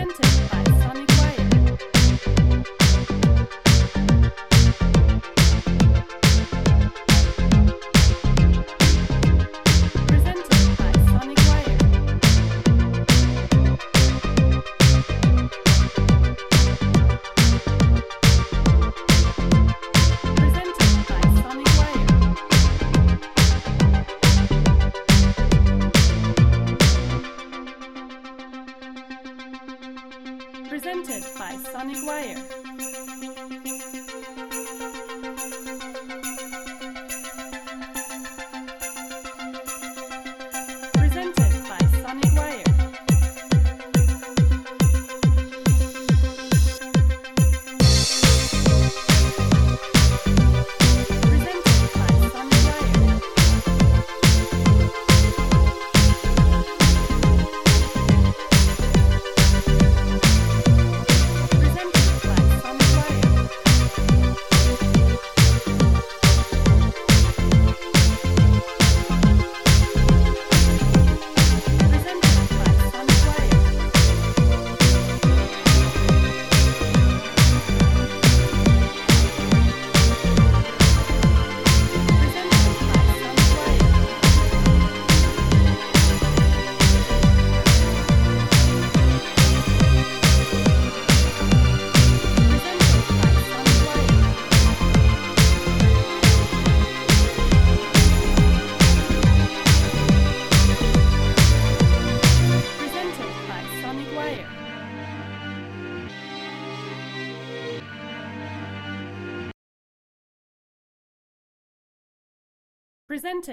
Presented by Sonic Wire. Presented by Sonic Wire. Presented by Sonic Wire. Presented by Sonic Wire. Presented by Sonic Wire. Presented by Sonic Wire. Presented by Sonic Wire. Presented by Sonic Wire. Presented by Sonic Wire. Presented by Sonic Wire. Presented by Sonic Wire. Presented